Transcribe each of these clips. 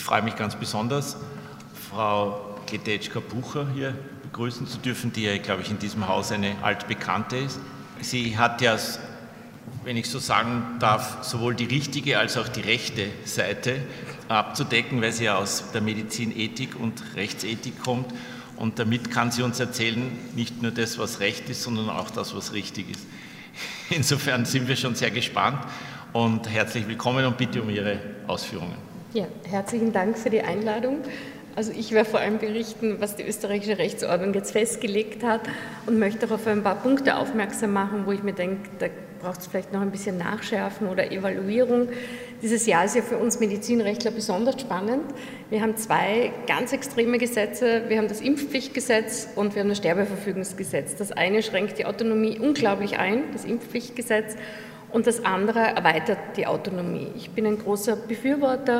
freue mich ganz besonders, Frau Gedeczka-Bucher hier begrüßen zu dürfen, die ja, glaube ich, in diesem Haus eine altbekannte ist. Sie hat ja, wenn ich so sagen darf, sowohl die richtige als auch die rechte Seite abzudecken, weil sie ja aus der Medizinethik und Rechtsethik kommt. Und damit kann sie uns erzählen, nicht nur das, was recht ist, sondern auch das, was richtig ist. Insofern sind wir schon sehr gespannt und herzlich willkommen und bitte um Ihre Ausführungen. Ja, herzlichen Dank für die Einladung. Also ich werde vor allem berichten, was die österreichische Rechtsordnung jetzt festgelegt hat und möchte auch auf ein paar Punkte aufmerksam machen, wo ich mir denke, da braucht es vielleicht noch ein bisschen Nachschärfen oder Evaluierung. Dieses Jahr ist ja für uns Medizinrechtler besonders spannend. Wir haben zwei ganz extreme Gesetze. Wir haben das Impfpflichtgesetz und wir haben das Sterbeverfügungsgesetz. Das eine schränkt die Autonomie unglaublich ein, das Impfpflichtgesetz, und das andere erweitert die Autonomie. Ich bin ein großer Befürworter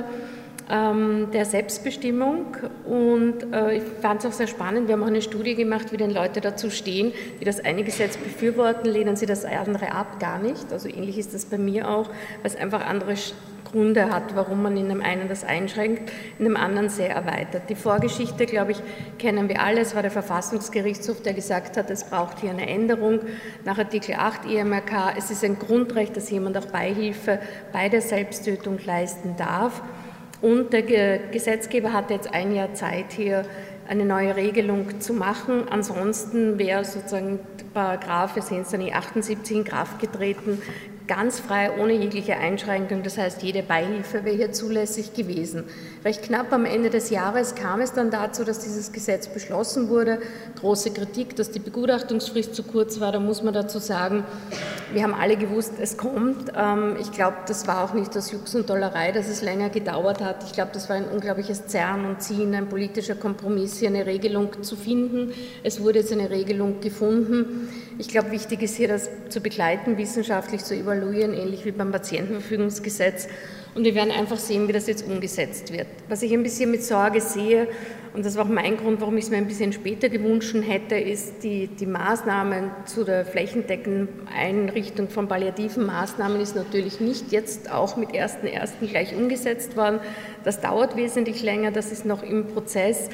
der Selbstbestimmung und ich fand es auch sehr spannend. Wir haben auch eine Studie gemacht, wie denn Leute dazu stehen, die das eine Gesetz befürworten, lehnen sie das andere ab, gar nicht. Also ähnlich ist das bei mir auch, weil es einfach andere Gründe hat, warum man in dem einen das einschränkt, in dem anderen sehr erweitert. Die Vorgeschichte, glaube ich, kennen wir alle. Es war der Verfassungsgerichtshof, der gesagt hat, es braucht hier eine Änderung nach Artikel 8 EMRK. Es ist ein Grundrecht, dass jemand auch Beihilfe bei der Selbsttötung leisten darf. Und der Gesetzgeber hat jetzt ein Jahr Zeit, hier eine neue Regelung zu machen. Ansonsten wäre sozusagen Paragraph, wir sehen es dann in 78 in Kraft getreten, ganz frei, ohne jegliche Einschränkung. Das heißt, jede Beihilfe wäre hier zulässig gewesen. Recht knapp am Ende des Jahres kam es dann dazu, dass dieses Gesetz beschlossen wurde. Große Kritik, dass die Begutachtungsfrist zu kurz war. Da muss man dazu sagen, wir haben alle gewusst, es kommt. Ich glaube, das war auch nicht aus Jux und Dollerei, dass es länger gedauert hat. Ich glaube, das war ein unglaubliches Zerren und Ziehen, ein politischer Kompromiss, hier eine Regelung zu finden. Es wurde jetzt eine Regelung gefunden. Ich glaube, wichtig ist hier, das zu begleiten, wissenschaftlich zu evaluieren, ähnlich wie beim Patientenverfügungsgesetz. Und wir werden einfach sehen, wie das jetzt umgesetzt wird. Was ich ein bisschen mit Sorge sehe, und das war auch mein Grund, warum ich es mir ein bisschen später gewünscht hätte, ist die Maßnahmen zu der flächendeckenden Einrichtung von palliativen Maßnahmen ist natürlich nicht jetzt auch mit 1.1. gleich umgesetzt worden. Das dauert wesentlich länger, das ist noch im Prozess.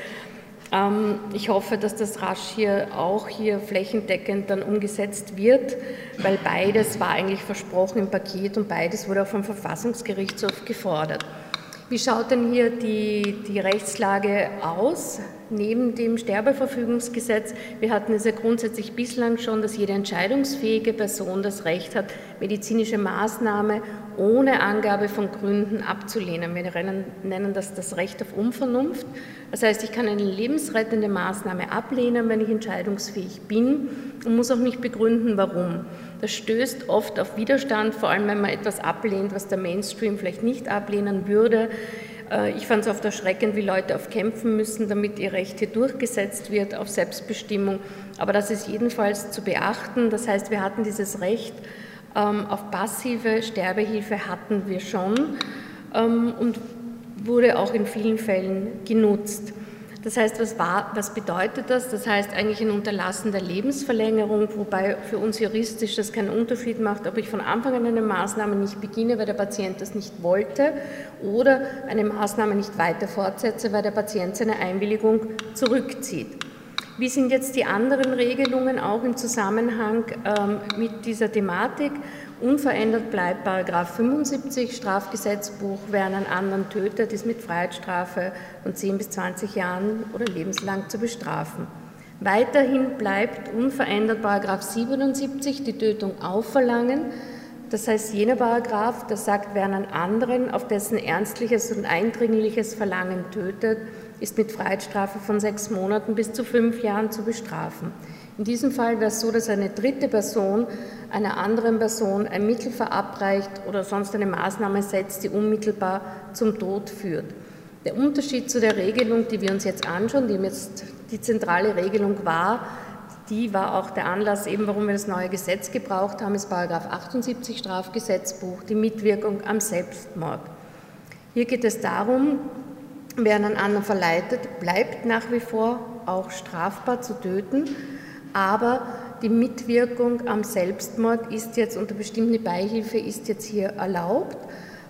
Ich hoffe, dass das rasch auch hier flächendeckend dann umgesetzt wird, weil beides war eigentlich versprochen im Paket und beides wurde auch vom Verfassungsgerichtshof gefordert. Wie schaut denn hier die Rechtslage aus? Neben dem Sterbeverfügungsgesetz, wir hatten es ja grundsätzlich bislang schon, dass jede entscheidungsfähige Person das Recht hat, medizinische Maßnahme ohne Angabe von Gründen abzulehnen. Wir nennen das Recht auf Unvernunft. Das heißt, ich kann eine lebensrettende Maßnahme ablehnen, wenn ich entscheidungsfähig bin und muss auch nicht begründen, warum. Das stößt oft auf Widerstand, vor allem wenn man etwas ablehnt, was der Mainstream vielleicht nicht ablehnen würde. Ich fand es oft erschreckend, wie Leute oft kämpfen müssen, damit ihr Recht hier durchgesetzt wird auf Selbstbestimmung. Aber das ist jedenfalls zu beachten. Das heißt, wir hatten dieses Recht auf passive Sterbehilfe hatten wir schon und wurde auch in vielen Fällen genutzt. Das heißt, was bedeutet das? Das heißt eigentlich ein Unterlassen der Lebensverlängerung, wobei für uns juristisch das keinen Unterschied macht, ob ich von Anfang an eine Maßnahme nicht beginne, weil der Patient das nicht wollte, oder eine Maßnahme nicht weiter fortsetze, weil der Patient seine Einwilligung zurückzieht. Wie sind jetzt die anderen Regelungen auch im Zusammenhang mit dieser Thematik? Unverändert bleibt § 75 Strafgesetzbuch, wer einen anderen tötet, ist mit Freiheitsstrafe von 10 bis 20 Jahren oder lebenslang zu bestrafen. Weiterhin bleibt unverändert § 77 die Tötung aufverlangen. Das heißt, jener Paragraph, der sagt, wer einen anderen auf dessen ernstliches und eindringliches Verlangen tötet, ist mit Freiheitsstrafe von 6 Monaten bis zu 5 Jahren zu bestrafen. In diesem Fall wäre es so, dass eine dritte Person einer anderen Person ein Mittel verabreicht oder sonst eine Maßnahme setzt, die unmittelbar zum Tod führt. Der Unterschied zu der Regelung, die wir uns jetzt anschauen, die jetzt die zentrale Regelung war, die war auch der Anlass, eben warum wir das neue Gesetz gebraucht haben, ist § 78 Strafgesetzbuch, die Mitwirkung am Selbstmord. Hier geht es darum, wer einen anderen verleitet, bleibt nach wie vor auch strafbar zu töten, aber die Mitwirkung am Selbstmord ist jetzt unter bestimmte Beihilfe ist jetzt hier erlaubt.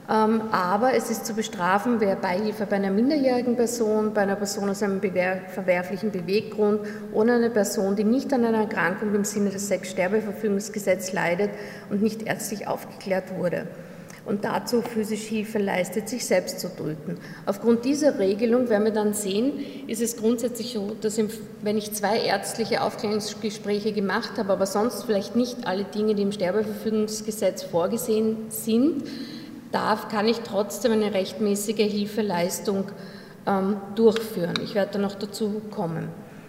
Aber es ist zu bestrafen, wer Beihilfe bei einer minderjährigen Person, bei einer Person aus einem verwerflichen Beweggrund oder einer Person, die nicht an einer Erkrankung im Sinne des Sexsterbeverfügungsgesetzes leidet und nicht ärztlich aufgeklärt wurde und dazu physische Hilfe leistet, sich selbst zu töten. Aufgrund dieser Regelung werden wir dann sehen, ist es grundsätzlich so, dass wenn ich 2 ärztliche Aufklärungsgespräche gemacht habe, aber sonst vielleicht nicht alle Dinge, die im Sterbeverfügungsgesetz vorgesehen sind, kann ich trotzdem eine rechtmäßige Hilfeleistung durchführen. Ich werde da noch dazu kommen.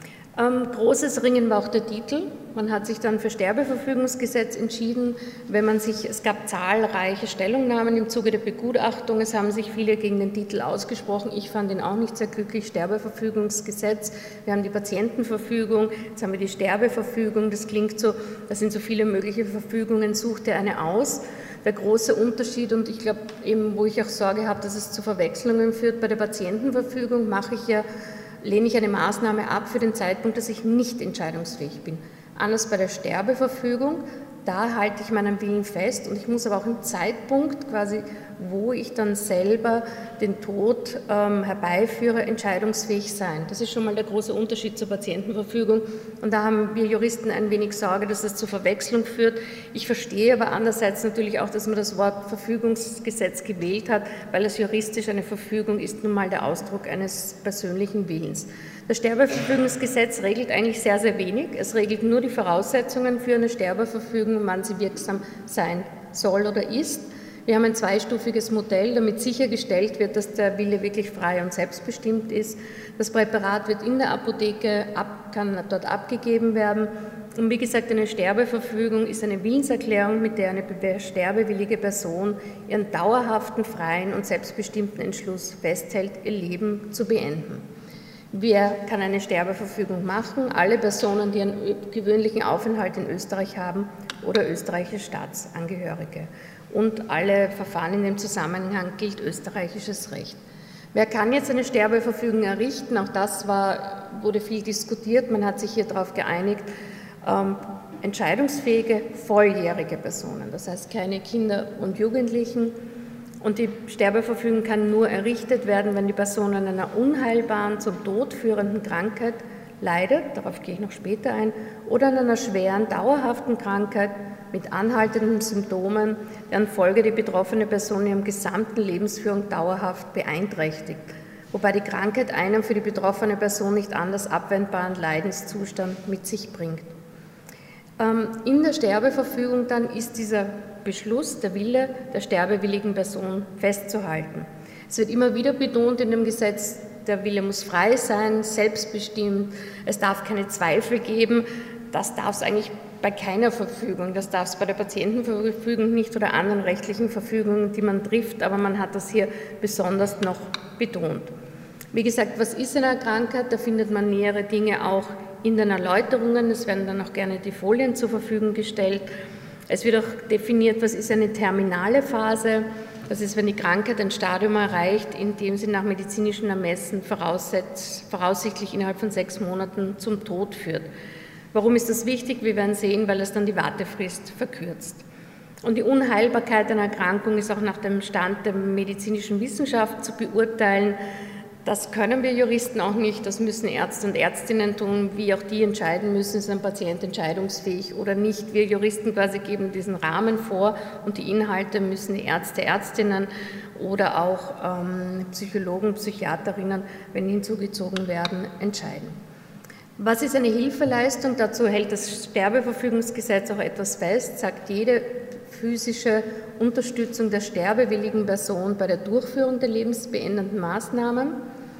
Großes Ringen war auch der Titel. Man hat sich dann für Sterbeverfügungsgesetz entschieden, es gab zahlreiche Stellungnahmen im Zuge der Begutachtung, es haben sich viele gegen den Titel ausgesprochen, ich fand ihn auch nicht sehr glücklich, Sterbeverfügungsgesetz, wir haben die Patientenverfügung, jetzt haben wir die Sterbeverfügung, das klingt so, das sind so viele mögliche Verfügungen, sucht ihr eine aus. Der große Unterschied, und ich glaube eben, wo ich auch Sorge habe, dass es zu Verwechslungen führt, bei der Patientenverfügung lehne ich eine Maßnahme ab für den Zeitpunkt, dass ich nicht entscheidungsfähig bin. Anders bei der Sterbeverfügung, da halte ich meinen Willen fest und ich muss aber auch im Zeitpunkt quasi, wo ich dann selber den Tod herbeiführe, entscheidungsfähig sein. Das ist schon mal der große Unterschied zur Patientenverfügung und da haben wir Juristen ein wenig Sorge, dass das zu Verwechslung führt. Ich verstehe aber andererseits natürlich auch, dass man das Wort Verfügungsgesetz gewählt hat, weil es juristisch eine Verfügung ist, nun mal der Ausdruck eines persönlichen Willens. Das Sterbeverfügungsgesetz regelt eigentlich sehr, sehr wenig. Es regelt nur die Voraussetzungen für eine Sterbeverfügung, wann sie wirksam sein soll oder ist. Wir haben ein zweistufiges Modell, damit sichergestellt wird, dass der Wille wirklich frei und selbstbestimmt ist. Das Präparat wird in der Apotheke, kann dort abgegeben werden. Und wie gesagt, eine Sterbeverfügung ist eine Willenserklärung, mit der eine sterbewillige Person ihren dauerhaften, freien und selbstbestimmten Entschluss festhält, ihr Leben zu beenden. Wer kann eine Sterbeverfügung machen? Alle Personen, die einen gewöhnlichen Aufenthalt in Österreich haben oder österreichische Staatsangehörige. Und alle Verfahren in dem Zusammenhang gilt österreichisches Recht. Wer kann jetzt eine Sterbeverfügung errichten? Auch das wurde viel diskutiert. Man hat sich hier darauf geeinigt, entscheidungsfähige, volljährige Personen, das heißt keine Kinder und Jugendlichen. Und die Sterbeverfügung kann nur errichtet werden, wenn die Person an einer unheilbaren, zum Tod führenden Krankheit leidet, darauf gehe ich noch später ein, oder an einer schweren, dauerhaften Krankheit mit anhaltenden Symptomen, deren Folge die betroffene Person in ihrem gesamten Lebensführung dauerhaft beeinträchtigt, wobei die Krankheit einen für die betroffene Person nicht anders abwendbaren Leidenszustand mit sich bringt. In der Sterbeverfügung dann ist dieser Beschluss, der Wille der sterbewilligen Person festzuhalten. Es wird immer wieder betont in dem Gesetz, der Wille muss frei sein, selbstbestimmt, es darf keine Zweifel geben. Das darf es eigentlich bei keiner Verfügung, das darf es bei der Patientenverfügung nicht oder anderen rechtlichen Verfügungen, die man trifft, aber man hat das hier besonders noch betont. Wie gesagt, was ist eine Krankheit? Da findet man nähere Dinge auch in den Erläuterungen. Es werden dann auch gerne die Folien zur Verfügung gestellt. Es wird auch definiert, was ist eine terminale Phase. Das ist, wenn die Krankheit ein Stadium erreicht, in dem sie nach medizinischem Ermessen voraussichtlich innerhalb von 6 Monaten zum Tod führt. Warum ist das wichtig? Wir werden sehen, weil es dann die Wartefrist verkürzt. Und die Unheilbarkeit einer Erkrankung ist auch nach dem Stand der medizinischen Wissenschaft zu beurteilen. Das können wir Juristen auch nicht, das müssen Ärzte und Ärztinnen tun, wie auch die entscheiden müssen, ist ein Patient entscheidungsfähig oder nicht. Wir Juristen quasi geben diesen Rahmen vor und die Inhalte müssen die Ärzte, Ärztinnen oder auch Psychologen, Psychiaterinnen, wenn hinzugezogen werden, entscheiden. Was ist eine Hilfeleistung? Dazu hält das Sterbeverfügungsgesetz auch etwas fest, sagt jede physische Unterstützung der sterbewilligen Person bei der Durchführung der lebensbeendenden Maßnahmen.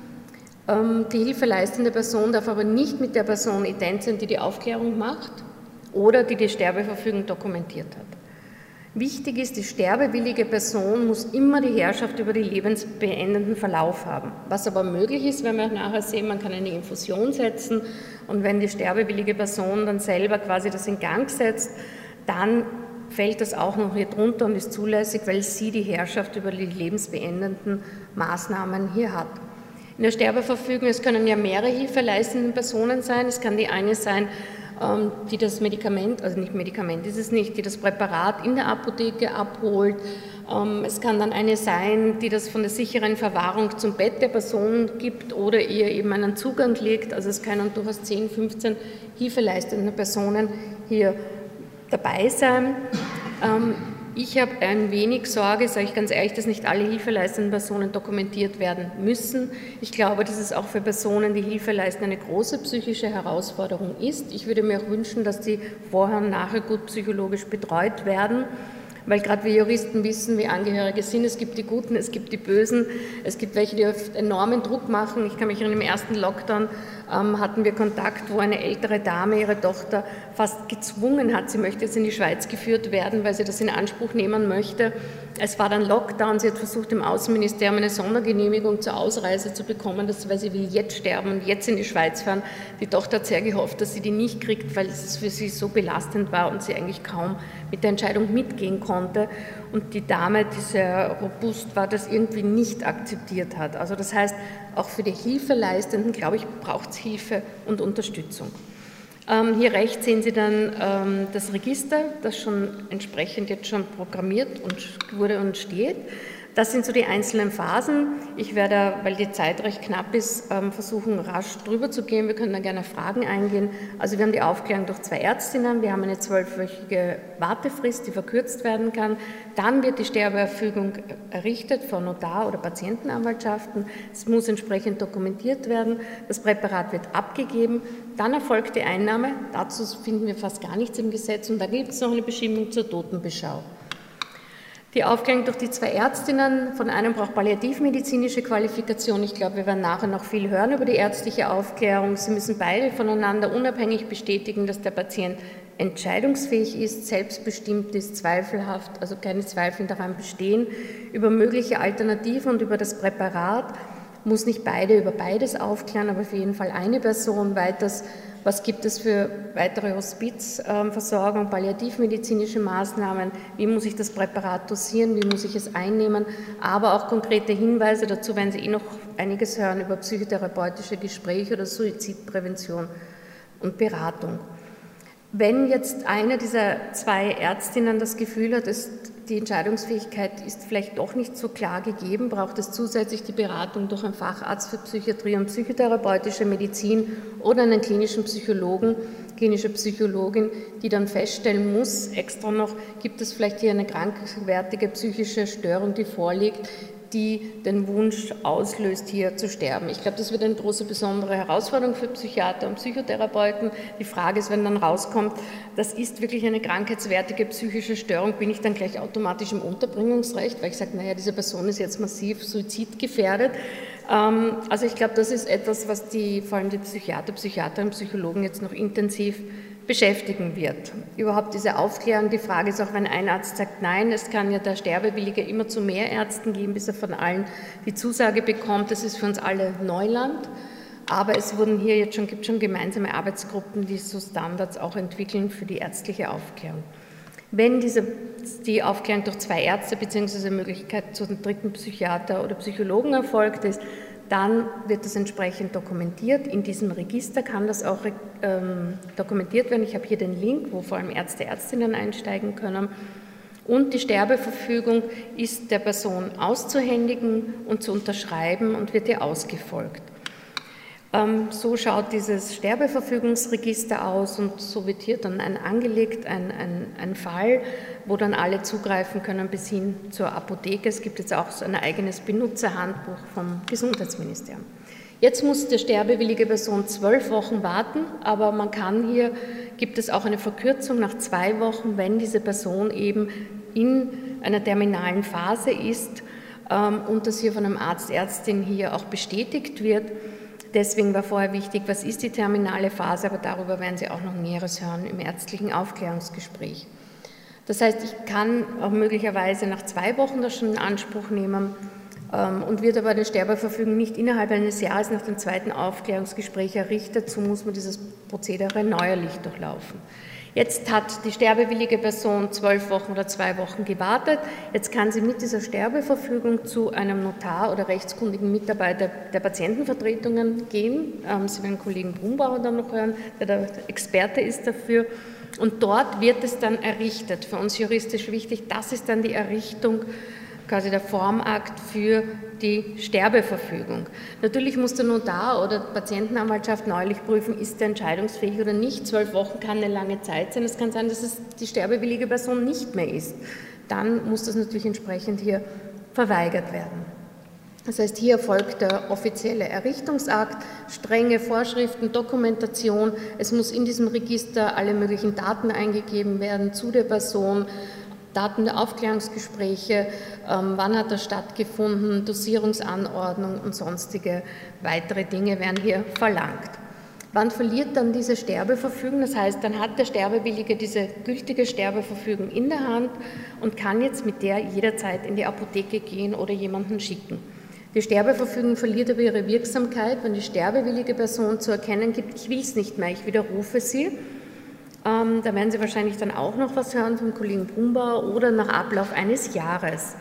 Die hilfeleistende Person darf aber nicht mit der Person ident sein, die die Aufklärung macht oder die die Sterbeverfügung dokumentiert hat. Wichtig ist, die sterbewillige Person muss immer die Herrschaft über den lebensbeendenden Verlauf haben. Was aber möglich ist, wenn wir nachher sehen, man kann eine Infusion setzen und wenn die sterbewillige Person dann selber quasi das in Gang setzt, dann fällt das auch noch hier drunter und ist zulässig, weil sie die Herrschaft über die lebensbeendenden Maßnahmen hier hat. In der Sterbeverfügung, es können ja mehrere hilfeleistende Personen sein. Es kann die eine sein, die das Medikament, also nicht Medikament ist es nicht, die das Präparat in der Apotheke abholt. Es kann dann eine sein, die das von der sicheren Verwahrung zum Bett der Person gibt oder ihr eben einen Zugang legt. Also es können durchaus 10, 15 hilfeleistende Personen hier dabei sein. Ich habe ein wenig Sorge, sage ich ganz ehrlich, dass nicht alle hilfeleistenden Personen dokumentiert werden müssen. Ich glaube, dass es auch für Personen, die Hilfe leisten, eine große psychische Herausforderung ist. Ich würde mir auch wünschen, dass die vorher und nachher gut psychologisch betreut werden, weil gerade wir Juristen wissen, wie Angehörige sind. Es gibt die Guten, es gibt die Bösen, es gibt welche, die oft enormen Druck machen. Ich kann mich erinnern, im ersten Lockdown hatten wir Kontakt, wo eine ältere Dame ihre Tochter fast gezwungen hat, sie möchte jetzt in die Schweiz geführt werden, weil sie das in Anspruch nehmen möchte. Es war dann Lockdown, sie hat versucht, im Außenministerium eine Sondergenehmigung zur Ausreise zu bekommen, weil sie will jetzt sterben und jetzt in die Schweiz fahren. Die Tochter hat sehr gehofft, dass sie die nicht kriegt, weil es für sie so belastend war und sie eigentlich kaum mit der Entscheidung mitgehen konnte. Und die Dame, die sehr robust war, das irgendwie nicht akzeptiert hat. Also das heißt, auch für die Hilfeleistenden, glaube ich, braucht es Hilfe und Unterstützung. Hier rechts sehen Sie dann das Register, das schon entsprechend jetzt schon programmiert und wurde und steht. Das sind so die einzelnen Phasen. Ich werde, weil die Zeit recht knapp ist, versuchen, rasch drüber zu gehen. Wir können dann gerne Fragen eingehen. Also wir haben die Aufklärung durch 2 Ärztinnen. Wir haben eine 12-wöchige Wartefrist, die verkürzt werden kann. Dann wird die Sterbeerfügung errichtet von Notar- oder Patientenanwaltschaften. Es muss entsprechend dokumentiert werden. Das Präparat wird abgegeben. Dann erfolgt die Einnahme. Dazu finden wir fast gar nichts im Gesetz. Und dann gibt es noch eine Bestimmung zur Totenbeschau. Die Aufklärung durch die 2 Ärztinnen, von einem braucht palliativmedizinische Qualifikation. Ich glaube, wir werden nachher noch viel hören über die ärztliche Aufklärung. Sie müssen beide voneinander unabhängig bestätigen, dass der Patient entscheidungsfähig ist, selbstbestimmt ist, zweifelhaft, also keine Zweifel daran bestehen, über mögliche Alternativen und über das Präparat. Muss nicht beide über beides aufklären, aber auf jeden Fall eine Person. Weiters, was gibt es für weitere Hospizversorgung, palliativmedizinische Maßnahmen, wie muss ich das Präparat dosieren, wie muss ich es einnehmen, aber auch konkrete Hinweise, dazu werden Sie noch einiges hören über psychotherapeutische Gespräche oder Suizidprävention und Beratung. Wenn jetzt eine dieser 2 Ärztinnen das Gefühl hat, die Entscheidungsfähigkeit ist vielleicht doch nicht so klar gegeben, braucht es zusätzlich die Beratung durch einen Facharzt für Psychiatrie und psychotherapeutische Medizin oder einen klinischen Psychologen, klinische Psychologin, die dann feststellen muss, extra noch, gibt es vielleicht hier eine krankwertige psychische Störung, die vorliegt, die den Wunsch auslöst, hier zu sterben. Ich glaube, das wird eine große, besondere Herausforderung für Psychiater und Psychotherapeuten. Die Frage ist, wenn dann rauskommt, das ist wirklich eine krankheitswertige psychische Störung, bin ich dann gleich automatisch im Unterbringungsrecht, weil ich sage, naja, diese Person ist jetzt massiv suizidgefährdet. Also ich glaube, das ist etwas, was vor allem die Psychiater, Psychiaterinnen und Psychologen jetzt noch intensiv beschäftigen wird. Überhaupt diese Aufklärung, die Frage ist auch, wenn ein Arzt sagt, nein, es kann ja der Sterbewillige immer zu mehr Ärzten geben, bis er von allen die Zusage bekommt, das ist für uns alle Neuland. Aber es wurden hier jetzt gibt schon gemeinsame Arbeitsgruppen, die so Standards auch entwickeln für die ärztliche Aufklärung. Wenn die Aufklärung durch 2 Ärzte bzw. Möglichkeit zu einem 3. Psychiater oder Psychologen erfolgt ist, dann wird das entsprechend dokumentiert. In diesem Register kann das auch dokumentiert werden. Ich habe hier den Link, wo vor allem Ärzte, Ärztinnen einsteigen können. Und die Sterbeverfügung ist der Person auszuhändigen und zu unterschreiben und wird ihr ausgefolgt. So schaut dieses Sterbeverfügungsregister aus und so wird hier dann angelegt, ein Fall, wo dann alle zugreifen können bis hin zur Apotheke. Es gibt jetzt auch so ein eigenes Benutzerhandbuch vom Gesundheitsministerium. Jetzt muss die sterbewillige Person 12 Wochen warten, aber gibt es auch eine Verkürzung nach 2 Wochen, wenn diese Person eben in einer terminalen Phase ist und das hier von einem Arzt, Ärztin hier auch bestätigt wird. Deswegen war vorher wichtig, was ist die terminale Phase, aber darüber werden Sie auch noch Näheres hören im ärztlichen Aufklärungsgespräch. Das heißt, ich kann auch möglicherweise nach 2 Wochen das schon in Anspruch nehmen und wird aber eine Sterbeverfügung nicht innerhalb eines Jahres nach dem 2. Aufklärungsgespräch errichtet, so muss man dieses Prozedere neuerlich durchlaufen. Jetzt hat die sterbewillige Person 12 Wochen oder 2 Wochen gewartet. Jetzt kann sie mit dieser Sterbeverfügung zu einem Notar oder rechtskundigen Mitarbeiter der Patientenvertretungen gehen. Sie werden Kollegen Brumbauer dann noch hören, der Experte ist dafür. Und dort wird es dann errichtet. Für uns juristisch wichtig, das ist dann die Errichtung, quasi der Formakt für die Sterbeverfügung. Natürlich muss der Notar oder die Patientenanwaltschaft neulich prüfen, ist der entscheidungsfähig oder nicht. 12 Wochen kann eine lange Zeit sein. Es kann sein, dass es die sterbewillige Person nicht mehr ist. Dann muss das natürlich entsprechend hier verweigert werden. Das heißt, hier erfolgt der offizielle Errichtungsakt, strenge Vorschriften, Dokumentation. Es muss in diesem Register alle möglichen Daten eingegeben werden zu der Person, Daten der Aufklärungsgespräche, wann hat das stattgefunden, Dosierungsanordnung und sonstige weitere Dinge werden hier verlangt. Wann verliert dann diese Sterbeverfügung? Das heißt, dann hat der Sterbewillige diese gültige Sterbeverfügung in der Hand und kann jetzt mit der jederzeit in die Apotheke gehen oder jemanden schicken. Die Sterbeverfügung verliert aber ihre Wirksamkeit, wenn die sterbewillige Person zu erkennen gibt, ich will es nicht mehr, ich widerrufe sie. Da werden Sie wahrscheinlich dann auch noch was hören vom Kollegen Brumbauer oder nach Ablauf eines Jahres.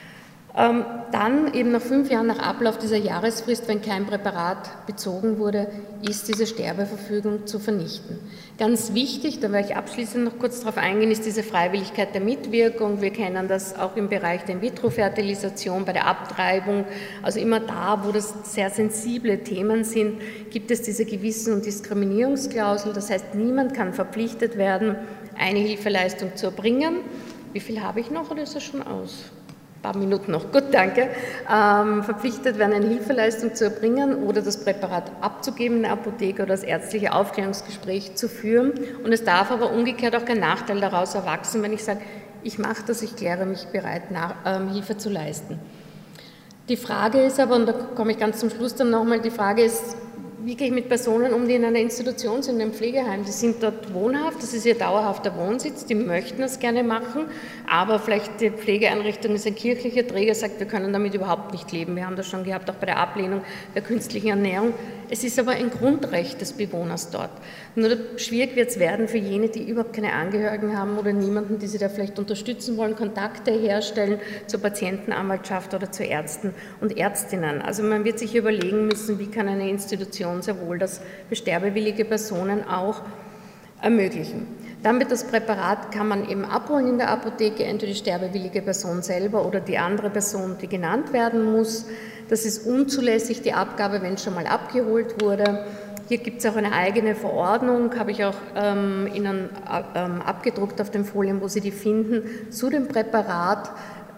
Dann eben nach 5 Jahren nach Ablauf dieser Jahresfrist, wenn kein Präparat bezogen wurde, ist diese Sterbeverfügung zu vernichten. Ganz wichtig, da werde ich abschließend noch kurz darauf eingehen, ist diese Freiwilligkeit der Mitwirkung. Wir kennen das auch im Bereich der In-vitro-Fertilisation, bei der Abtreibung. Also immer da, wo das sehr sensible Themen sind, gibt es diese Gewissen- und Diskriminierungsklausel. Das heißt, niemand kann verpflichtet werden, eine Hilfeleistung zu erbringen. Wie viel habe ich noch oder ist das schon aus? Ein paar Minuten noch, gut, danke, verpflichtet werden, eine Hilfeleistung zu erbringen oder das Präparat abzugeben in der Apotheke oder das ärztliche Aufklärungsgespräch zu führen. Und es darf aber umgekehrt auch kein Nachteil daraus erwachsen, wenn ich sage, ich mache das, ich kläre mich bereit, Hilfe zu leisten. Die Frage ist aber, und da komme ich ganz zum Schluss dann nochmal, die Frage ist, wie gehe ich mit Personen um, die in einer Institution sind, in einem Pflegeheim? Die sind dort wohnhaft, das ist ihr dauerhafter Wohnsitz, die möchten das gerne machen, aber vielleicht die Pflegeeinrichtung ist ein kirchlicher Träger, sagt, wir können damit überhaupt nicht leben. Wir haben das schon gehabt, auch bei der Ablehnung der künstlichen Ernährung. Es ist aber ein Grundrecht des Bewohners dort. Nur schwierig wird es werden für jene, die überhaupt keine Angehörigen haben oder niemanden, die sie da vielleicht unterstützen wollen, Kontakte herstellen zur Patientenanwaltschaft oder zu Ärzten und Ärztinnen. Also man wird sich überlegen müssen, wie kann eine Institution sehr wohl das für sterbewillige Personen auch ermöglichen. Dann wird das Präparat, kann man eben abholen in der Apotheke, entweder die sterbewillige Person selber oder die andere Person, die genannt werden muss. Das ist unzulässig, die Abgabe, wenn es schon mal abgeholt wurde. Hier gibt es auch eine eigene Verordnung, habe ich auch Ihnen abgedruckt auf den Folien, wo Sie die finden, zu dem Präparat.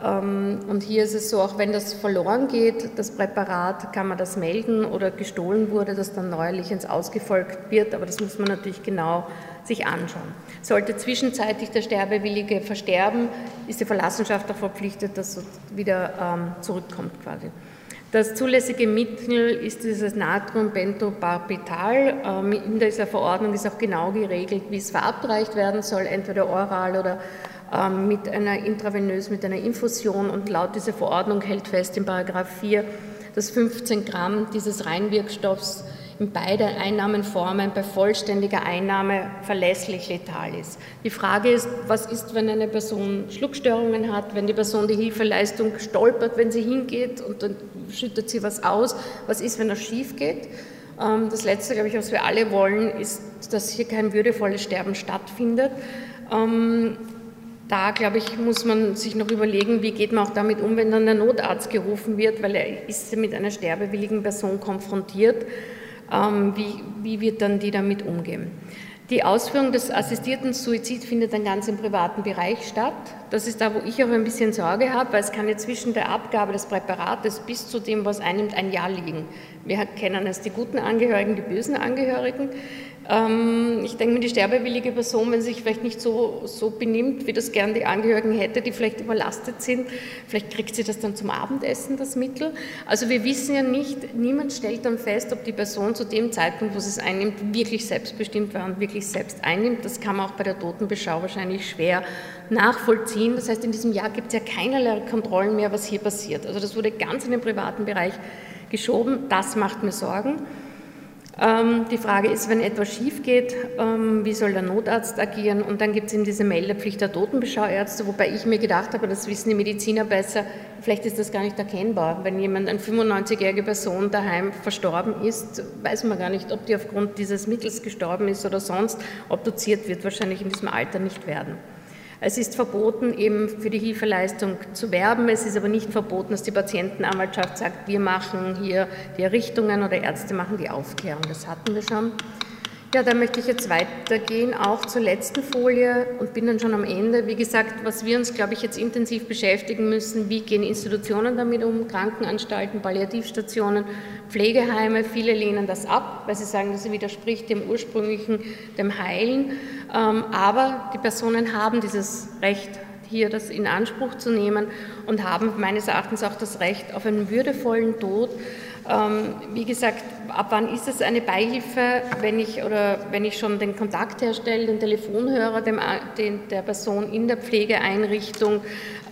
Und hier ist es so, auch wenn das verloren geht, das Präparat, kann man das melden oder gestohlen wurde, das dann neuerlich ins Ausgefolgt wird, aber das muss man natürlich genau sich anschauen. Sollte zwischenzeitlich der Sterbewillige versterben, ist die Verlassenschaft auch verpflichtet, dass es wieder zurückkommt quasi. Das zulässige Mittel ist dieses Natriumbenzobarbital. In dieser Verordnung ist auch genau geregelt, wie es verabreicht werden soll, entweder oral oder mit einer intravenös, mit einer Infusion, und laut dieser Verordnung hält fest in § 4, dass 15 Gramm dieses Reinwirkstoffs in beide Einnahmenformen bei vollständiger Einnahme verlässlich letal ist. Die Frage ist, was ist, wenn eine Person Schluckstörungen hat, wenn die Person die Hilfeleistung stolpert, wenn sie hingeht und dann schüttet sie was aus, was ist, wenn das schief geht? Das Letzte, glaube ich, was wir alle wollen, ist, dass hier kein würdevolles Sterben stattfindet. Da, glaube ich, muss man sich noch überlegen, wie geht man auch damit um, wenn dann der Notarzt gerufen wird, weil er ist mit einer sterbewilligen Person konfrontiert. Wie wird dann die damit umgehen? Die Ausführung des assistierten Suizids findet dann ganz im privaten Bereich statt. Das ist da, wo ich auch ein bisschen Sorge habe, weil es kann ja zwischen der Abgabe des Präparates bis zu dem, was einnimmt, ein Jahr liegen. Wir kennen es, die guten Angehörigen, die bösen Angehörigen. Ich denke mir, die sterbewillige Person, wenn sie sich vielleicht nicht so benimmt, wie das gern die Angehörigen hätte, die vielleicht überlastet sind, vielleicht kriegt sie das dann zum Abendessen, das Mittel. Also wir wissen ja nicht, niemand stellt dann fest, ob die Person zu dem Zeitpunkt, wo sie es einnimmt, wirklich selbstbestimmt war und wirklich selbst einnimmt. Das kann man auch bei der Totenbeschau wahrscheinlich schwer nachvollziehen. Das heißt, in diesem Jahr gibt es ja keinerlei Kontrollen mehr, was hier passiert. Also das wurde ganz in den privaten Bereich geschoben. Das macht mir Sorgen. Die Frage ist, wenn etwas schief geht, wie soll der Notarzt agieren? Und dann gibt es eben diese Meldepflicht der Totenbeschauärzte, wobei ich mir gedacht habe, das wissen die Mediziner besser, vielleicht ist das gar nicht erkennbar. Wenn jemand, eine 95-jährige Person daheim verstorben ist, weiß man gar nicht, ob die aufgrund dieses Mittels gestorben ist oder sonst. Obduziert wird wahrscheinlich in diesem Alter nicht werden. Es ist verboten, eben für die Hilfeleistung zu werben. Es ist aber nicht verboten, dass die Patientenanwaltschaft sagt, wir machen hier die Errichtungen oder Ärzte machen die Aufklärung. Das hatten wir schon. Ja, da möchte ich jetzt weitergehen, auch zur letzten Folie und bin dann schon am Ende. Wie gesagt, was wir uns, glaube ich, jetzt intensiv beschäftigen müssen, wie gehen Institutionen damit um, Krankenanstalten, Palliativstationen, Pflegeheime. Viele lehnen das ab, weil sie sagen, das widerspricht dem ursprünglichen, dem Heilen. Aber die Personen haben dieses Recht, hier das in Anspruch zu nehmen und haben meines Erachtens auch das Recht auf einen würdevollen Tod. Wie gesagt, ab wann ist es eine Beihilfe, wenn ich schon den Kontakt herstelle, den Telefonhörer der Person in der Pflegeeinrichtung.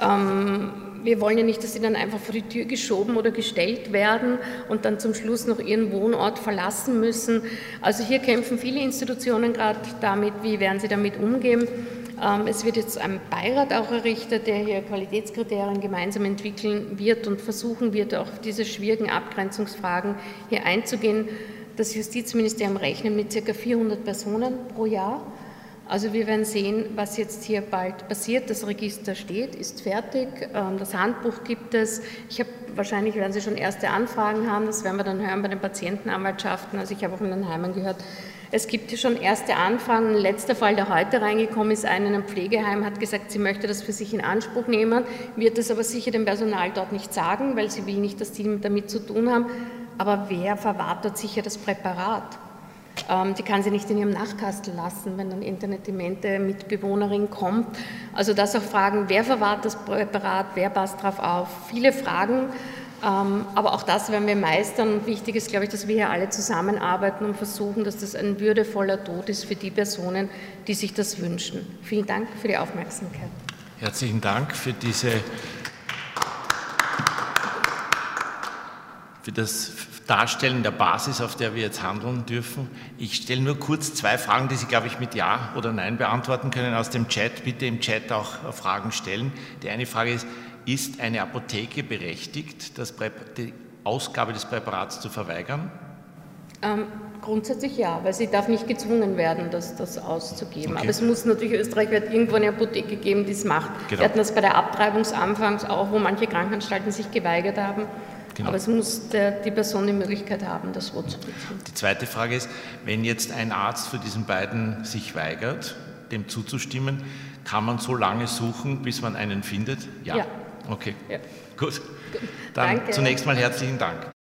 Wir wollen ja nicht, dass sie dann einfach vor die Tür geschoben oder gestellt werden und dann zum Schluss noch ihren Wohnort verlassen müssen. Also hier kämpfen viele Institutionen gerade damit, wie werden sie damit umgehen. Es wird jetzt ein Beirat auch errichtet, der hier Qualitätskriterien gemeinsam entwickeln wird und versuchen wird, auch diese schwierigen Abgrenzungsfragen hier einzugehen. Das Justizministerium rechnet mit ca. 400 Personen pro Jahr. Also wir werden sehen, was jetzt hier bald passiert. Das Register steht, ist fertig, das Handbuch gibt es. Wahrscheinlich werden Sie schon erste Anfragen haben, das werden wir dann hören bei den Patientenanwaltschaften. Also ich habe auch in den Heimen gehört, es gibt hier schon erste Anfragen. Ein letzter Fall, der heute reingekommen ist, einer in einem Pflegeheim hat gesagt, sie möchte das für sich in Anspruch nehmen, wird es aber sicher dem Personal dort nicht sagen, weil sie will nicht, dass die damit zu tun haben. Aber wer verwahrt dort sicher das Präparat? Die kann sie nicht in ihrem Nachtkastel lassen, wenn dann internetdemente Mitbewohnerin kommt. Also das auch Fragen, wer verwahrt das Präparat, wer passt darauf auf? Viele Fragen, aber auch das werden wir meistern. Und wichtig ist, glaube ich, dass wir hier alle zusammenarbeiten und versuchen, dass das ein würdevoller Tod ist für die Personen, die sich das wünschen. Vielen Dank für die Aufmerksamkeit. Herzlichen Dank für das Darstellen der Basis, auf der wir jetzt handeln dürfen. Ich stelle nur kurz zwei Fragen, die Sie, glaube ich, mit Ja oder Nein beantworten können aus dem Chat. Bitte im Chat auch Fragen stellen. Die eine Frage ist eine Apotheke berechtigt, die Ausgabe des Präparats zu verweigern? Grundsätzlich ja, weil sie darf nicht gezwungen werden, das auszugeben. Okay. Aber es muss natürlich, Österreich wird irgendwo eine Apotheke geben, die es macht. Genau. Wir hatten das bei der Abtreibung anfangs auch, wo manche Krankenanstalten sich geweigert haben. Genau. Aber es muss die Person die Möglichkeit haben, das so zu beziehen. Die zweite Frage ist, wenn jetzt ein Arzt für diesen beiden sich weigert, dem zuzustimmen, kann man so lange suchen, bis man einen findet? Ja. Okay, ja. Gut. Dann Danke. Zunächst mal herzlichen Dank.